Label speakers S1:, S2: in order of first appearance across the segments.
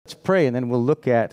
S1: Let's pray, and then we'll look at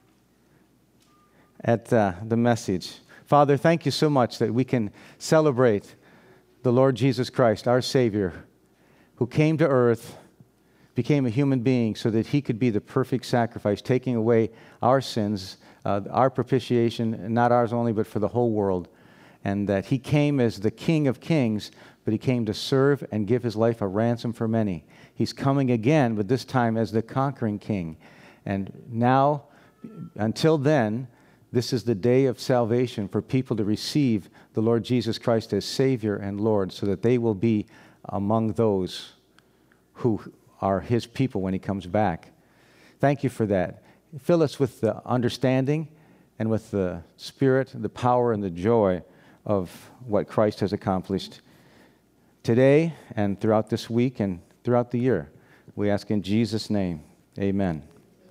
S1: the message. Father, thank you so much that we can celebrate the Lord Jesus Christ, our Savior, who came to earth, became a human being so that he could be the perfect sacrifice, taking away our sins, our propitiation, not ours only, but for the whole world. And that he came as the King of Kings, but he came to serve and give his life a ransom for many. He's coming again, but this time as the conquering King. And now, until then, this is the day of salvation for people to receive the Lord Jesus Christ as Savior and Lord, so that they will be among those who are his people when he comes back. Thank you for that. Fill us with the understanding and with the spirit, the power, and the joy of what Christ has accomplished today and throughout this week and throughout the year. We ask in Jesus' name. Amen.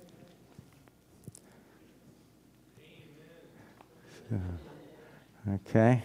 S1: Okay.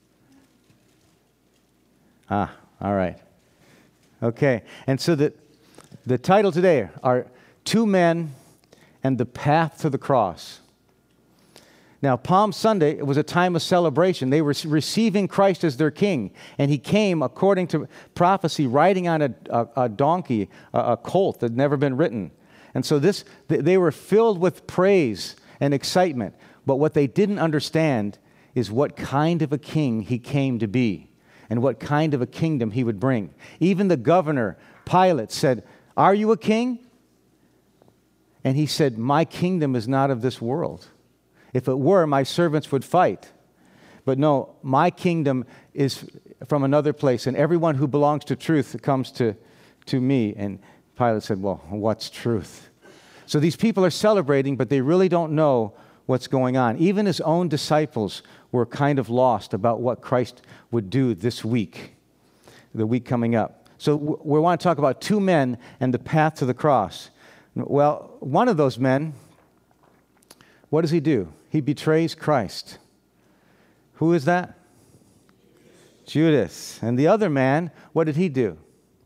S1: All right. Okay. And so the title today are Two Men and the Path to the Cross. Now, Palm Sunday, it was a time of celebration. They were receiving Christ as their king. And he came, according to prophecy, riding on a donkey, a colt that had never been ridden. And so they were filled with praise and excitement. But what they didn't understand is what kind of a king he came to be and what kind of a kingdom he would bring. Even the governor, Pilate, said, "Are you a king?" And he said, "My kingdom is not of this world. If it were, my servants would fight. But no, my kingdom is from another place, and everyone who belongs to truth comes to me." And Pilate said, "Well, what's truth?" So these people are celebrating, but they really don't know what's going on. Even his own disciples were kind of lost about what Christ would do this week, the week coming up. So we want to talk about two men and the path to the cross. Well, one of those men, what does he do? He betrays Christ. Who is that? Judas. And the other man, what did he do?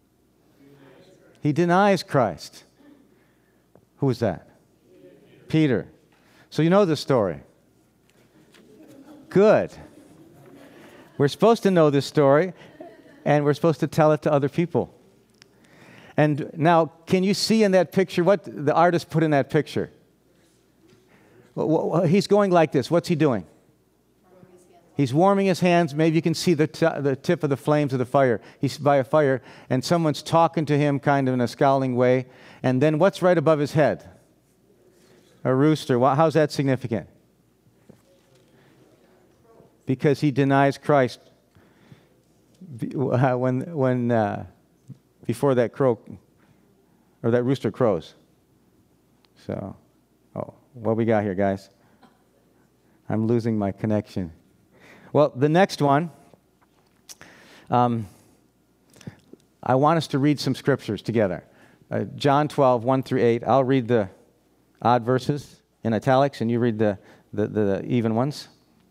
S1: He denies Christ. Who is that? Peter. So you know the story. Good. We're supposed to know this story, and we're supposed to tell it to other people. And now, can you see in that picture what the artist put in that picture? He's going like this. What's he doing? He's warming his hands. Maybe you can see the tip of the flames of the fire. He's by a fire, and someone's talking to him kind of in a scowling way. And then what's right above his head? A rooster. How's that significant? Because he denies Christ when before that crow or that rooster crows. So, what we got here, guys? I'm losing my connection. Well, the next one, I want us to read some scriptures together. John 12, 1 through 8. I'll read the odd verses in italics, and you read the even ones.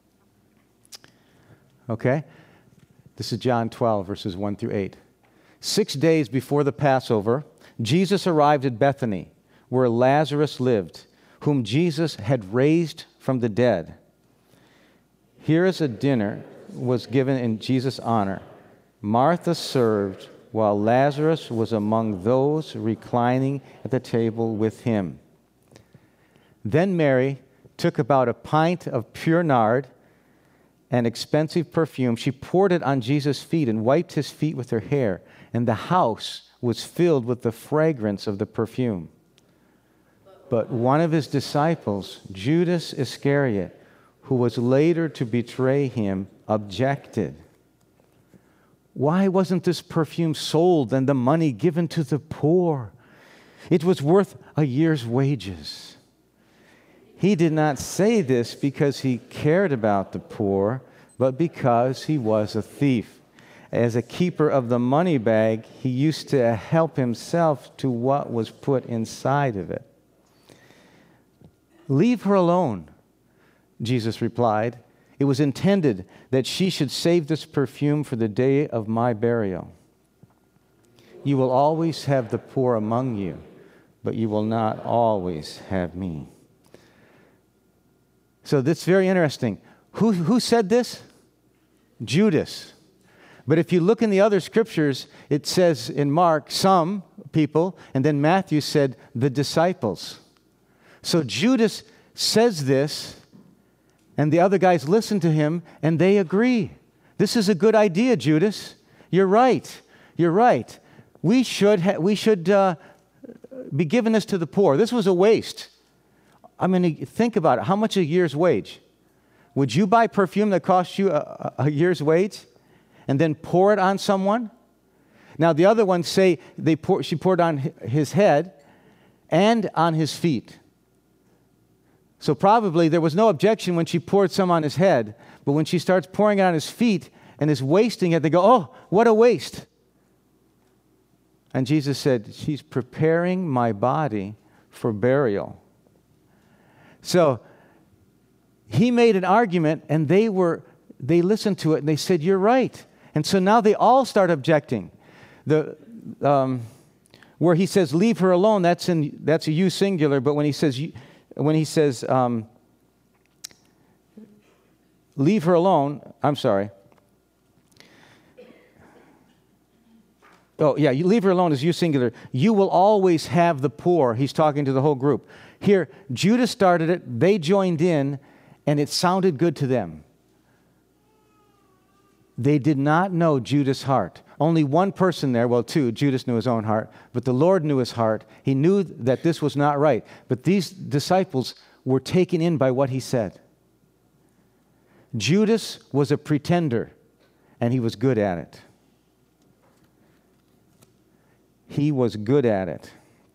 S1: Okay? This is John 12, verses 1 through 8. 6 days before the Passover, Jesus arrived at Bethany, where Lazarus lived, whom Jesus had raised from the dead. Here as a dinner was given in Jesus' honor. Martha served, while Lazarus was among those reclining at the table with him. Then Mary took about a pint of pure nard, an expensive perfume. She poured it on Jesus' feet and wiped his feet with her hair, and the house was filled with the fragrance of the perfume. But one of his disciples, Judas Iscariot, who was later to betray him, objected. "Why wasn't this perfume sold and the money given to the poor? It was worth a year's wages." He did not say this because he cared about the poor, but because he was a thief. As a keeper of the money bag, he used to help himself to what was put inside of it. "Leave her alone," Jesus replied. "It was intended that she should save this perfume for the day of my burial. You will always have the poor among you, but you will not always have me. So this is very interesting. Who said this? Judas. But if you look in the other scriptures, it says in Mark, some people, and then Matthew said the disciples. So Judas says this, and the other guys listen to him, and they agree. This is a good idea, Judas. You're right. You're right. We should be giving this to the poor. This was a waste. I mean, think about it. How much a year's wage? Would you buy perfume that costs you a year's wage and then pour it on someone? Now, the other ones say she poured on his head and on his feet. So probably there was no objection when she poured some on his head, but when she starts pouring it on his feet and is wasting it, they go, oh, what a waste. And Jesus said, she's preparing my body for burial. So he made an argument, and they listened to it, and they said, you're right. And so now they all start objecting. Where he says, leave her alone, that's a you singular, but when he says leave her alone, I'm sorry. Oh, yeah, you leave her alone is you singular. You will always have the poor. He's talking to the whole group. Here, Judas started it, they joined in, and it sounded good to them. They did not know Judas' heart. Only one person there, well, two, Judas knew his own heart, but the Lord knew his heart. He knew that this was not right. But these disciples were taken in by what he said. Judas was a pretender, and he was good at it. He was good at it.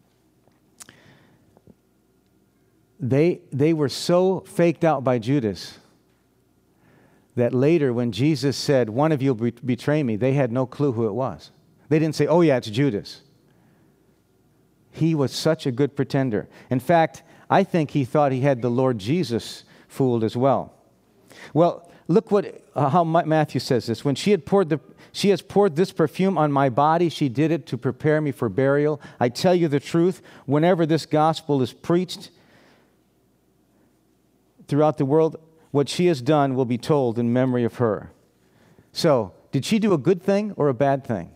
S1: They were so faked out by Judas that later when Jesus said, one of you will betray me, they had no clue who it was. They didn't say, oh yeah, it's Judas. He was such a good pretender. In fact, I think he thought he had the Lord Jesus fooled as well. Well, look how Matthew says this. When she has poured this perfume on my body, she did it to prepare me for burial. I tell you the truth, whenever this gospel is preached throughout the world, what she has done will be told in memory of her. So, did she do a good thing or a bad thing?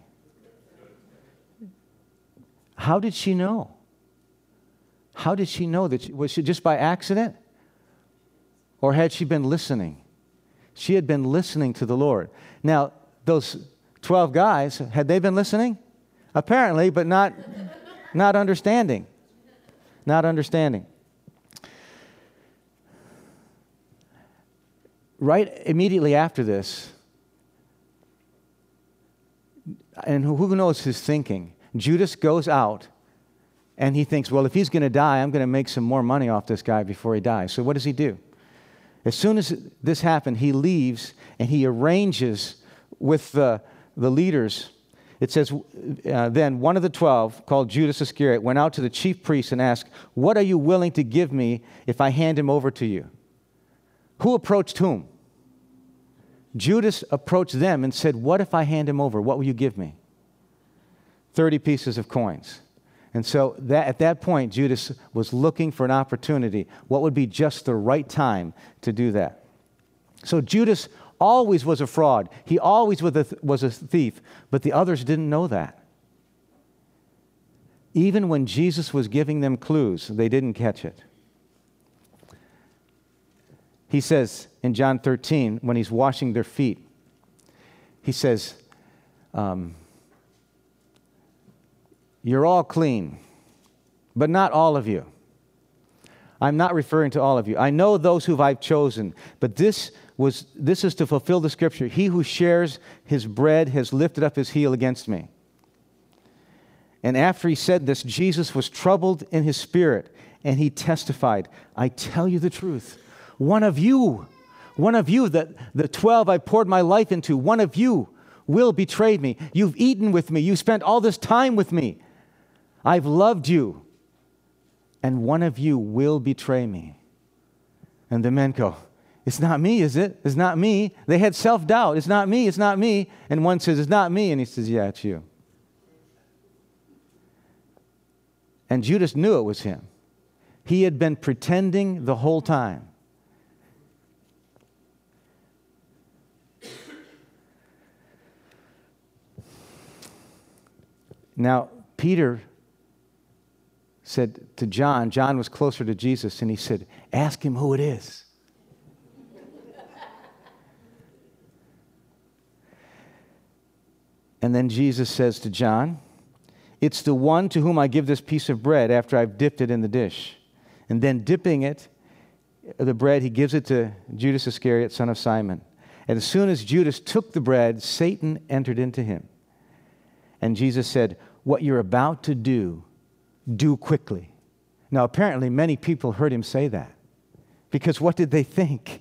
S1: How did she know? How did she know that? Was she just by accident? Or had she been listening? She had been listening to the Lord. Now, those 12 guys, had they been listening? Apparently, but not understanding. Not understanding. Right immediately after this, and who knows his thinking, Judas goes out and he thinks, well, if he's going to die, I'm going to make some more money off this guy before he dies. So what does he do? As soon as this happened, he leaves and he arranges with the leaders. It says, then one of the 12, called Judas Iscariot, went out to the chief priests and asked, what are you willing to give me if I hand him over to you? Who approached whom? Judas approached them and said, what if I hand him over? What will you give me? 30 pieces of coins. And so at that point, Judas was looking for an opportunity. What would be just the right time to do that? So Judas always was a fraud. He always was a thief. But the others didn't know that. Even when Jesus was giving them clues, they didn't catch it. He says in John 13, when he's washing their feet, he says, you're all clean, but not all of you. I'm not referring to all of you. I know those who I've chosen, but this is to fulfill the scripture. He who shares his bread has lifted up his heel against me. And after he said this, Jesus was troubled in his spirit, and he testified, I tell you the truth. One of you, the 12 I poured my life into, one of you will betray me. You've eaten with me. You've spent all this time with me. I've loved you. And one of you will betray me. And the men go, it's not me, is it? It's not me. They had self-doubt. It's not me. It's not me. And one says, it's not me. And he says, yeah, it's you. And Judas knew it was him. He had been pretending the whole time. Now, Peter said to John was closer to Jesus, and he said, ask him who it is. And then Jesus says to John, it's the one to whom I give this piece of bread after I've dipped it in the dish. And then dipping it, the bread, he gives it to Judas Iscariot, son of Simon. And as soon as Judas took the bread, Satan entered into him. And Jesus said, what you're about to do, do quickly. Now, apparently, many people heard him say that. Because what did they think?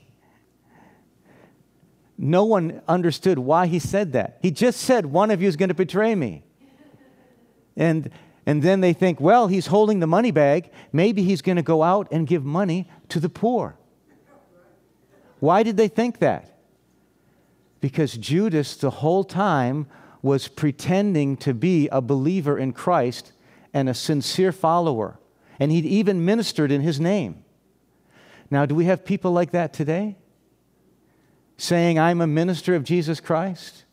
S1: No one understood why he said that. He just said, one of you is going to betray me. And then they think, well, he's holding the money bag. Maybe he's going to go out and give money to the poor. Why did they think that? Because Judas, the whole time, was pretending to be a believer in Christ and a sincere follower. And he'd even ministered in his name. Now, do we have people like that today? Saying, I'm a minister of Jesus Christ.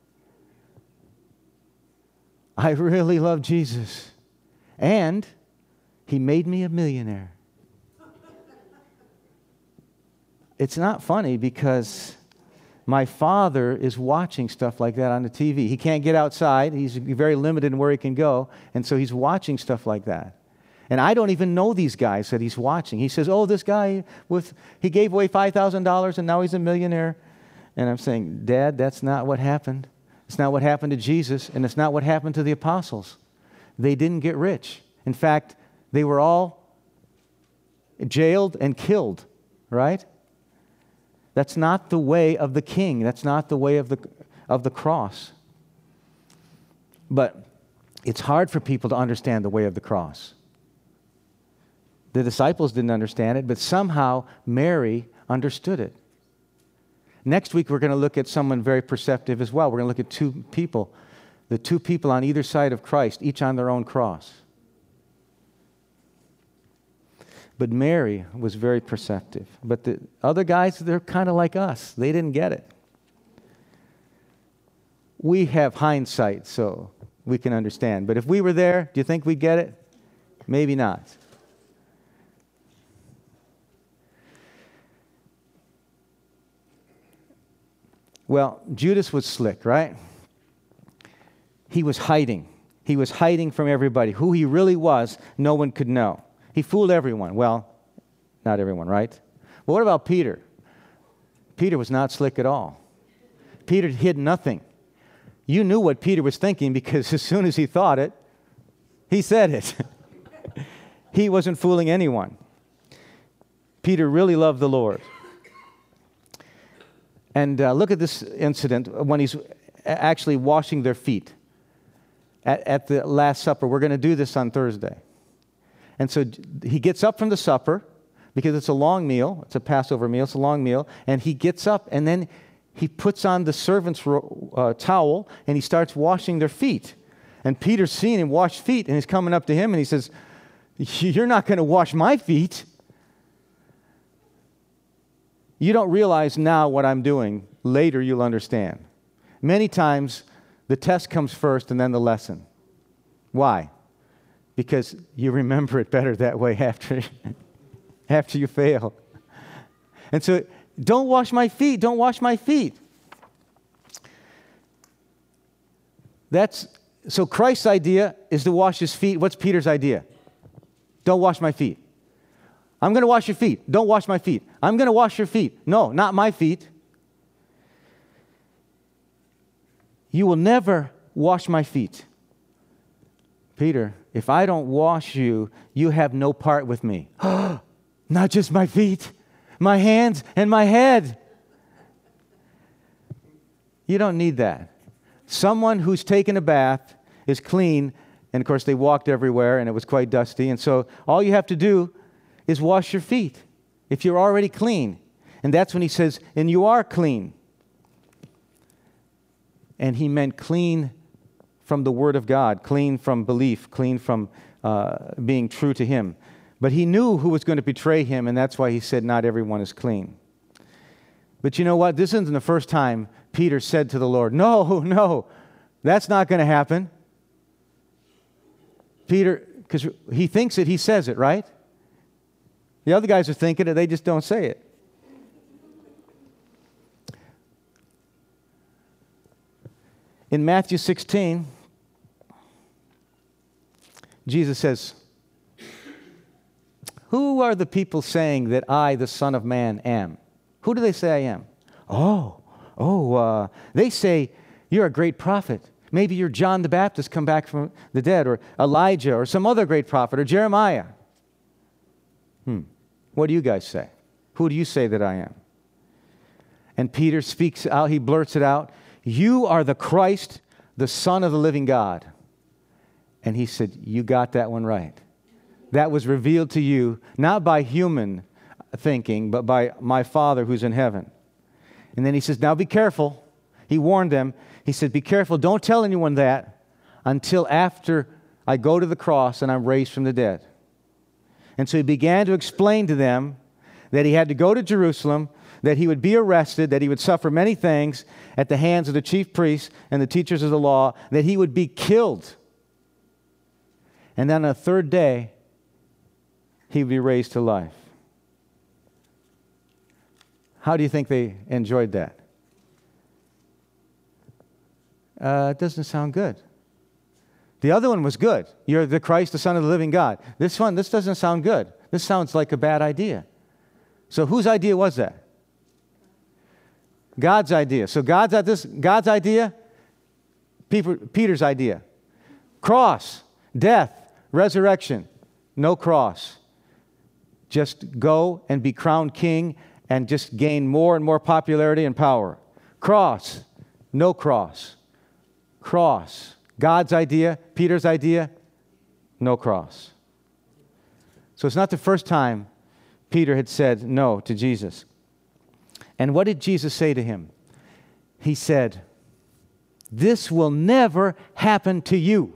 S1: I really love Jesus. And he made me a millionaire. It's not funny because my father is watching stuff like that on the TV. He can't get outside. He's very limited in where he can go. And so he's watching stuff like that. And I don't even know these guys that he's watching. He says, oh, this guy, he gave away $5,000 and now he's a millionaire. And I'm saying, Dad, that's not what happened. It's not what happened to Jesus, and it's not what happened to the apostles. They didn't get rich. In fact, they were all jailed and killed, right? That's not the way of the king. That's not the way of the cross. But it's hard for people to understand the way of the cross. The disciples didn't understand it, but somehow Mary understood it. Next week, we're going to look at someone very perceptive as well. We're going to look at two people, the two people on either side of Christ, each on their own cross. But Mary was very perceptive. But the other guys, they're kind of like us. They didn't get it. We have hindsight, so we can understand. But if we were there, do you think we'd get it? Maybe not. Well, Judas was slick, right? He was hiding. He was hiding from everybody. Who he really was, no one could know. He fooled everyone. Well, not everyone, right? But what about Peter? Peter was not slick at all. Peter hid nothing. You knew what Peter was thinking because as soon as he thought it, he said it. He wasn't fooling anyone. Peter really loved the Lord. And look at this incident when he's actually washing their feet at the Last Supper. We're going to do this on Thursday. And so he gets up from the supper because it's a long meal. It's a Passover meal. It's a long meal. And he gets up and then he puts on the servant's towel and he starts washing their feet. And Peter's seeing him wash feet and he's coming up to him and he says, you're not going to wash my feet. You don't realize now what I'm doing. Later you'll understand. Many times the test comes first and then the lesson. Why? Because you remember it better that way after you fail. And so, don't wash my feet. Don't wash my feet. So Christ's idea is to wash his feet. What's Peter's idea? Don't wash my feet. I'm going to wash your feet. Don't wash my feet. I'm going to wash your feet. No, not my feet. You will never wash my feet. Peter, if I don't wash you, you have no part with me. Not just my feet, my hands and my head. You don't need that. Someone who's taken a bath is clean, and of course they walked everywhere and it was quite dusty, and so all you have to do is wash your feet if you're already clean. And that's when he says, and you are clean. And he meant clean from the Word of God, clean from belief, clean from being true to him. But he knew who was going to betray him, and that's why he said, not everyone is clean. But you know what? This isn't the first time Peter said to the Lord, no, that's not going to happen. Peter, because he thinks it, he says it, right? The other guys are thinking it, they just don't say it. In Matthew 16, Jesus says, who are the people saying that I, the Son of Man, am? Who do they say I am? They say you're a great prophet. Maybe you're John the Baptist come back from the dead, or Elijah, or some other great prophet, or Jeremiah. What do you guys say? Who do you say that I am? And Peter speaks out, he blurts it out, you are the Christ, the Son of the living God. And he said, you got that one right. That was revealed to you, not by human thinking, but by my Father who's in heaven. And then he says, now be careful. He warned them. He said, be careful. Don't tell anyone that until after I go to the cross and I'm raised from the dead. And so he began to explain to them that he had to go to Jerusalem, that he would be arrested, that he would suffer many things at the hands of the chief priests and the teachers of the law, that he would be killed. And then on the third day, he would be raised to life. How do you think they enjoyed that? It doesn't sound good. The other one was good. You're the Christ, the Son of the living God. This doesn't sound good. This sounds like a bad idea. So whose idea was that? God's idea. So God's idea, Peter's idea. Cross, death, resurrection, no cross. Just go and be crowned king and just gain more and more popularity and power. Cross, no cross. Cross, God's idea, Peter's idea, no cross. So it's not the first time Peter had said no to Jesus. And what did Jesus say to him? He said, this will never happen to you.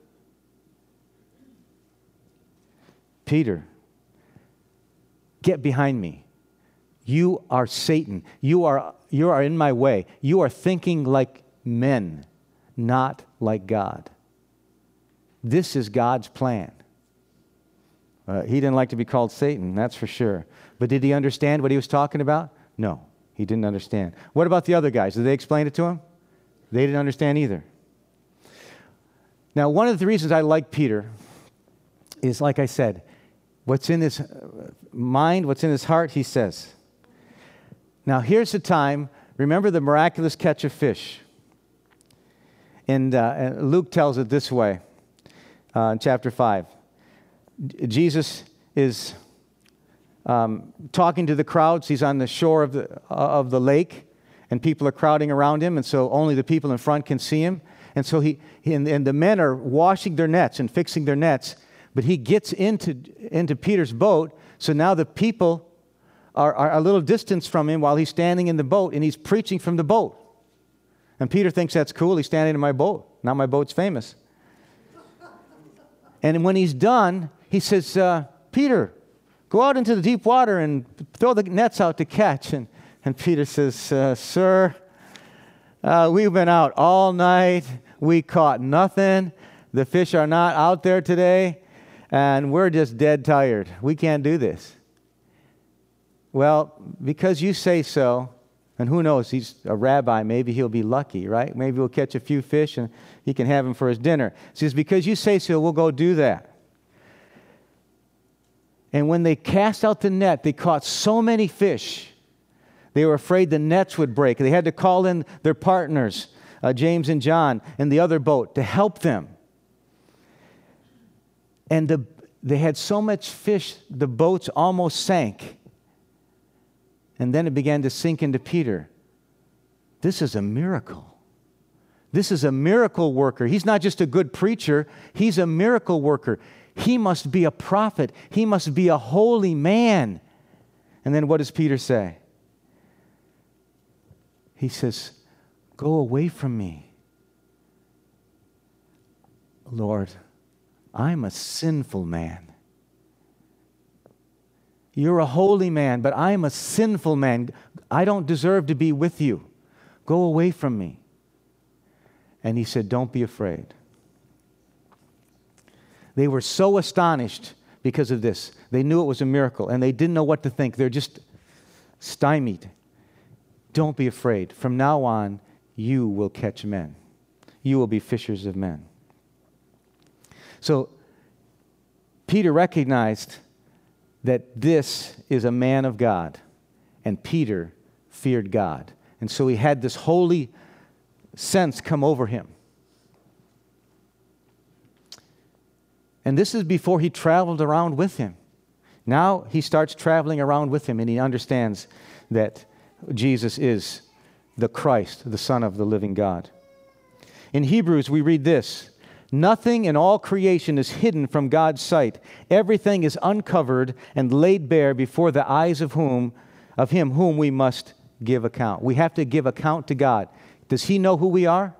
S1: Peter, get behind me. You are Satan. You are in my way. You are thinking like men, not like God. This is God's plan. He didn't like to be called Satan, that's for sure. But did he understand what he was talking about? No, he didn't understand. What about the other guys? Did they explain it to him? They didn't understand either. Now, one of the reasons I like Peter is, like I said, what's in his mind, what's in his heart, he says. Now, here's the time. Remember the miraculous catch of fish. And Luke tells it this way in chapter 5. Jesus is talking to the crowds. He's on the shore of the lake, and people are crowding around him, and so only the people in front can see him. And so and the men are washing their nets and fixing their nets, but he gets into Peter's boat, so now the people are a little distance from him while he's standing in the boat, and he's preaching from the boat. And Peter thinks that's cool. He's standing in my boat. Now my boat's famous. And when he's done, he says, Peter, go out into the deep water and throw the nets out to catch. And Peter says, sir, we've been out all night. We caught nothing. The fish are not out there today. And we're just dead tired. We can't do this. Well, because you say so, and who knows, he's a rabbi, maybe he'll be lucky, right? Maybe we'll catch a few fish and he can have them for his dinner. He says, because you say so, we'll go do that. And when they cast out the net, they caught so many fish, they were afraid the nets would break. They had to call in their partners, James and John, in the other boat to help them. And they had so much fish, the boats almost sank. And then it began to sink into Peter. This is a miracle. This is a miracle worker. He's not just a good preacher. He's a miracle worker. He must be a prophet. He must be a holy man. And then what does Peter say? He says, go away from me, Lord. I'm a sinful man. You're a holy man, but I'm a sinful man. I don't deserve to be with you. Go away from me. And he said, don't be afraid. They were so astonished because of this. They knew it was a miracle, and they didn't know what to think. They're just stymied. Don't be afraid. From now on, you will catch men. You will be fishers of men. So Peter recognized that this is a man of God, and Peter feared God. And so he had this holy sense come over him. And this is before he traveled around with him. Now he starts traveling around with him, and he understands that Jesus is the Christ, the Son of the living God. In Hebrews, we read this: nothing in all creation is hidden from God's sight. Everything is uncovered and laid bare before the eyes of him whom we must give account. We have to give account to God. Does he know who we are?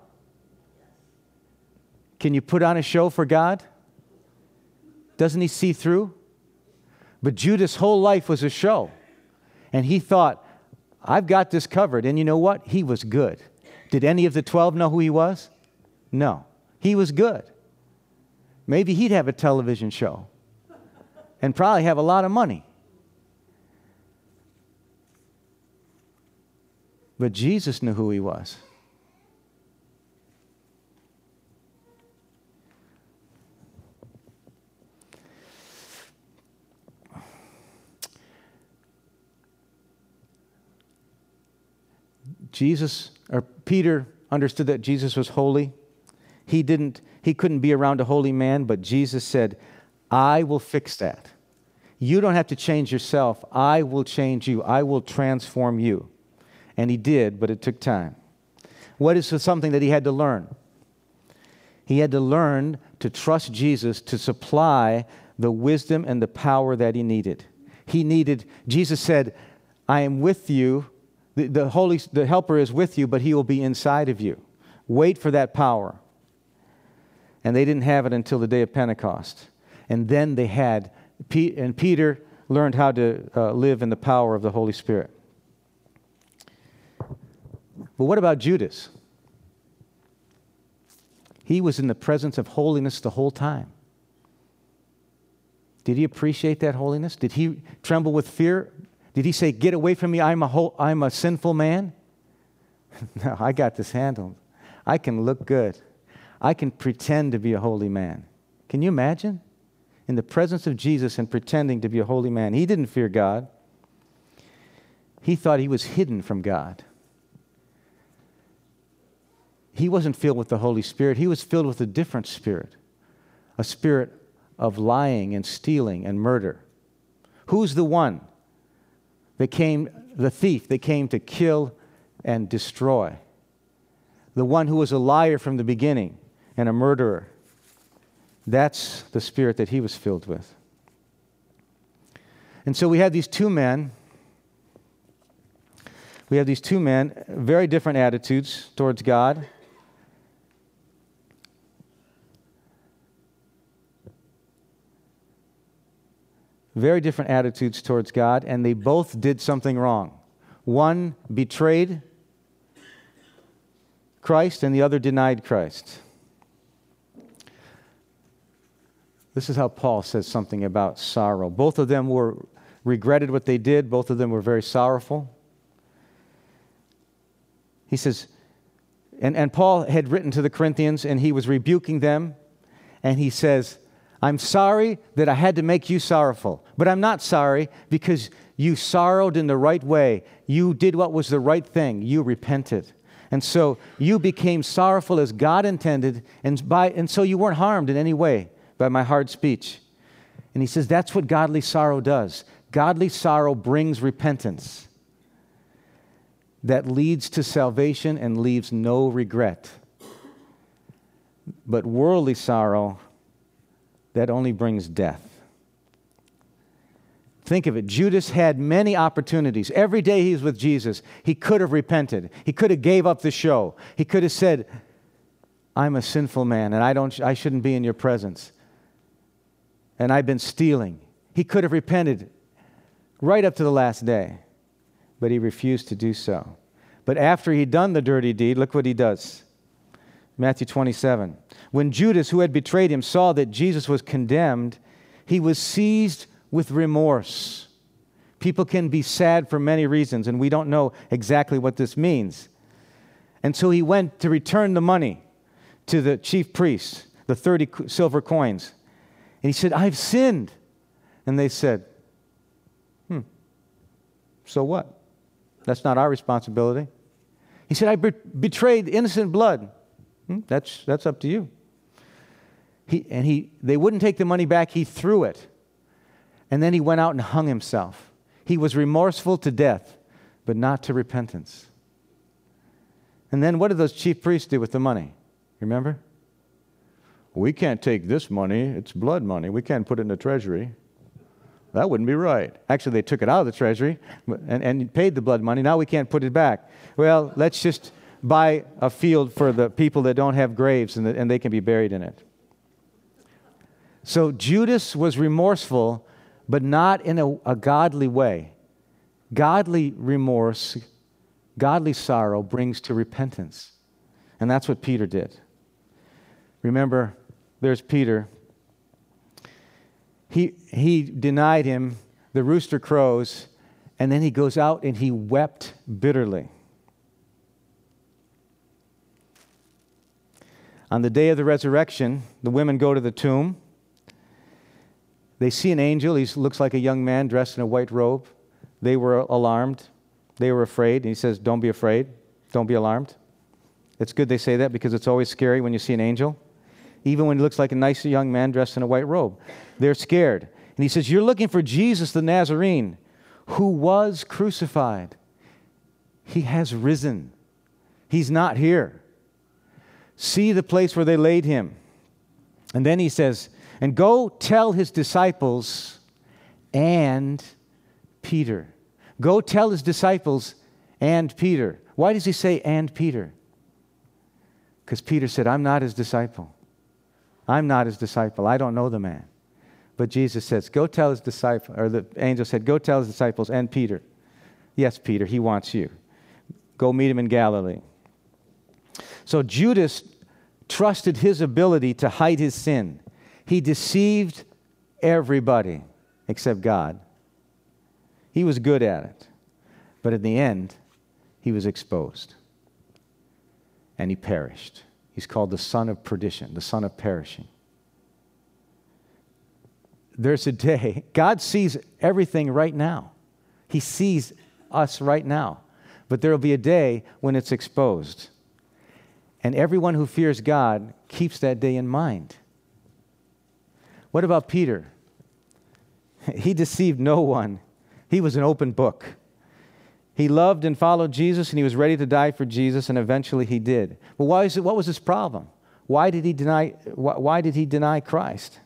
S1: Can you put on a show for God? Doesn't he see through? But Judas' whole life was a show. And he thought, I've got this covered. And you know what? He was good. Did any of the 12 know who he was? No. He was good. Maybe he'd have a television show and probably have a lot of money. But Jesus knew who he was. Peter understood that Jesus was holy. He couldn't be around a holy man, but Jesus said, I will fix that. You don't have to change yourself. I will change you. I will transform you. And he did, but it took time. What is something that he had to learn? He had to learn to trust Jesus to supply the wisdom and the power that he needed. Jesus said, I am with you. The Helper is with you, but he will be inside of you. Wait for that power. And they didn't have it until the day of Pentecost. And then they had, and Peter learned how to live in the power of the Holy Spirit. But what about Judas? He was in the presence of holiness the whole time. Did he appreciate that holiness? Did he tremble with fear? Did he say, get away from me, I'm a sinful man? No, I got this handled. I can look good. I can pretend to be a holy man. Can you imagine? In the presence of Jesus and pretending to be a holy man. He didn't fear God. He thought he was hidden from God. He wasn't filled with the Holy Spirit. He was filled with a different spirit. A spirit of lying and stealing and murder. Who's the one? The thief that came to kill and destroy. The one who was a liar from the beginning and a murderer. That's the spirit that he was filled with. And so we have these two men. Very different attitudes towards God. Very different attitudes towards God, and they both did something wrong. One betrayed Christ, and the other denied Christ. This is how Paul says something about sorrow. Both of them regretted what they did. Both of them were very sorrowful. He says, and Paul had written to the Corinthians, and he was rebuking them, and he says, I'm sorry that I had to make you sorrowful, but I'm not sorry because you sorrowed in the right way. You did what was the right thing. You repented. And so you became sorrowful as God intended, and so you weren't harmed in any way by my hard speech. And he says that's what godly sorrow does. Godly sorrow brings repentance that leads to salvation and leaves no regret. But worldly sorrow, that only brings death. Think of it. Judas had many opportunities. Every day he was with Jesus, he could have repented. He could have gave up the show. He could have said, I'm a sinful man and I shouldn't be in your presence. and I've been stealing. He could have repented right up to the last day, but he refused to do so. But after he'd done the dirty deed, look what he does. Matthew 27. When Judas, who had betrayed him, saw that Jesus was condemned, he was seized with remorse. People can be sad for many reasons, and we don't know exactly what this means. And so he went to return the money to the chief priests, the 30 silver coins. And he said, I've sinned. And they said, so what? That's not our responsibility. He said, I betrayed innocent blood. That's up to you. They wouldn't take the money back. He threw it. And then he went out and hung himself. He was remorseful to death, but not to repentance. And then what did those chief priests do with the money? Remember? We can't take this money. It's blood money. We can't put it in the treasury. That wouldn't be right. Actually, they took it out of the treasury and paid the blood money. Now we can't put it back. Well, let's just buy a field for the people that don't have graves and they can be buried in it. So Judas was remorseful, but not in a godly way. Godly remorse, godly sorrow brings to repentance. And that's what Peter did. Remember, there's Peter. He denied him. The rooster crows, and then he goes out and he wept bitterly. On the day of the resurrection, the women go to the tomb. They see an angel. He looks like a young man dressed in a white robe. They were alarmed. They were afraid. And he says, don't be afraid. Don't be alarmed. It's good they say that because it's always scary when you see an angel. Even when he looks like a nice young man dressed in a white robe. They're scared. And he says, you're looking for Jesus the Nazarene, who was crucified. He has risen. He's not here. See the place where they laid him. And then he says, and go tell his disciples and Peter. Go tell his disciples and Peter. Why does he say and Peter? Because Peter said, I'm not his disciple. I'm not his disciple. I don't know the man. But Jesus says, go tell his disciple, or the angel said, go tell his disciples and Peter. Yes, Peter, he wants you. Go meet him in Galilee. So Judas trusted his ability to hide his sin. He deceived everybody except God. He was good at it. But in the end, he was exposed. And he perished. He's called the son of perdition, the son of perishing. There's a day, God sees everything right now. He sees us right now. But there will be a day when it's exposed. And everyone who fears God keeps that day in mind. What about Peter? He deceived no one. He was an open book. He loved and followed Jesus, and he was ready to die for Jesus, and eventually he did. Well, what was his problem? Why did he deny Christ?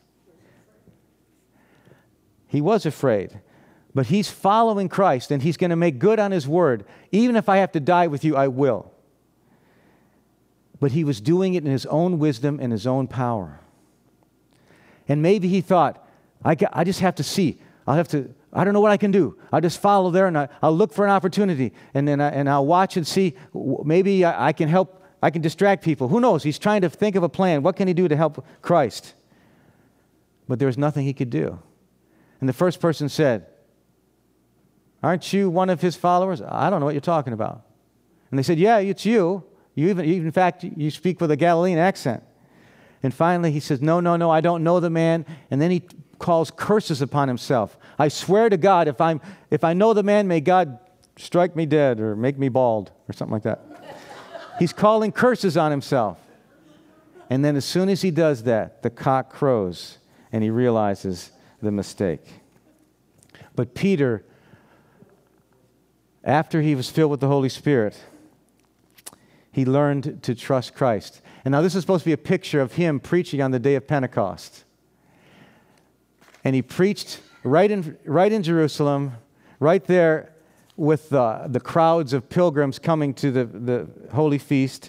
S1: He was afraid. But he's following Christ, and he's going to make good on his word. Even if I have to die with you, I will. But he was doing it in his own wisdom and his own power. And maybe he thought, I just have to see. I don't know what I can do. I'll just follow there, and I'll look for an opportunity. And then I'll watch and see. Maybe I can help. I can distract people. Who knows? He's trying to think of a plan. What can he do to help Christ? But there was nothing he could do. And the first person said, aren't you one of his followers? I don't know what you're talking about. And they said, yeah, it's you. In fact, you speak with a Galilean accent. And finally he says, no, I don't know the man. And then he calls curses upon himself. I swear to God, if I know the man, may God strike me dead or make me bald or something like that. He's calling curses on himself. And then as soon as he does that, the cock crows and he realizes the mistake. But Peter, after he was filled with the Holy Spirit, he learned to trust Christ. And now this is supposed to be a picture of him preaching on the day of Pentecost. And he preached right in Jerusalem, right there with the crowds of pilgrims coming to the holy feast,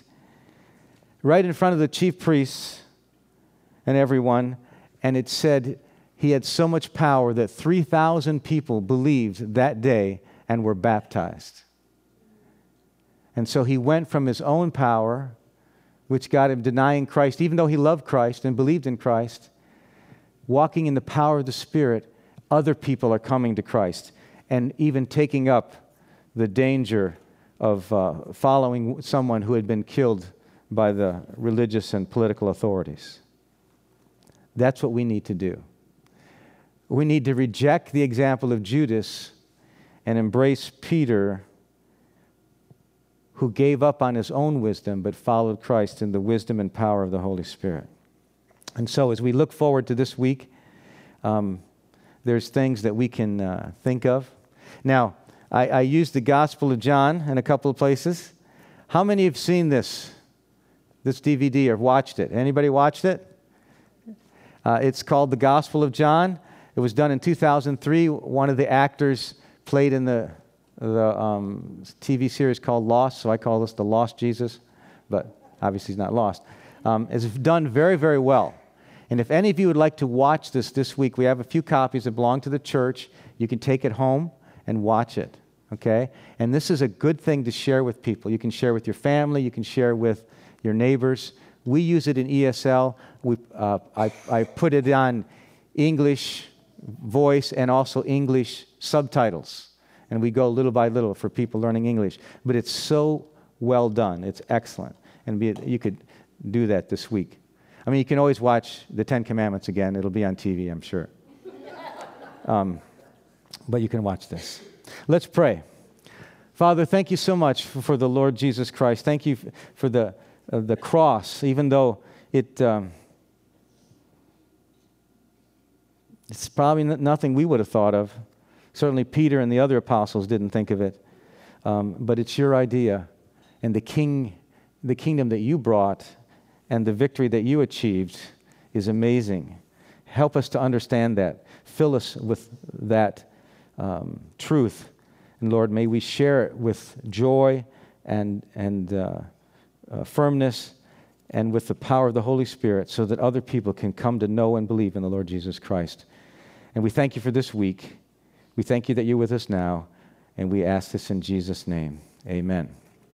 S1: right in front of the chief priests and everyone. And it said he had so much power that 3,000 people believed that day and were baptized. And so he went from his own power, which got him denying Christ, even though he loved Christ and believed in Christ, walking in the power of the Spirit. Other people are coming to Christ and even taking up the danger of following someone who had been killed by the religious and political authorities. That's what we need to do. We need to reject the example of Judas and embrace Peter, who gave up on his own wisdom but followed Christ in the wisdom and power of the Holy Spirit. And so as we look forward to this week, there's things that we can think of. Now, I used the Gospel of John in a couple of places. How many have seen this DVD or watched it? Anybody watched it? It's called The Gospel of John. It was done in 2003. One of the actors played in the TV series called Lost, so I call this The Lost Jesus, but obviously he's not lost. It's done very, very well. And if any of you would like to watch this week, we have a few copies that belong to the church. You can take it home and watch it, okay? And this is a good thing to share with people. You can share with your family. You can share with your neighbors. We use it in ESL. I put it on English voice and also English subtitles. And we go little by little for people learning English. But it's so well done. It's excellent. And you could do that this week. I mean, you can always watch the Ten Commandments again. It'll be on TV, I'm sure. But you can watch this. Let's pray. Father, thank you so much for the Lord Jesus Christ. Thank you for the cross, even though it's probably nothing we would have thought of. Certainly Peter and the other apostles didn't think of it. But it's your idea. And the kingdom that you brought and the victory that you achieved is amazing. Help us to understand that. Fill us with that truth. And Lord, may we share it with joy and firmness and with the power of the Holy Spirit so that other people can come to know and believe in the Lord Jesus Christ. And we thank you for this week. We thank you that you're with us now, and we ask this in Jesus' name. Amen.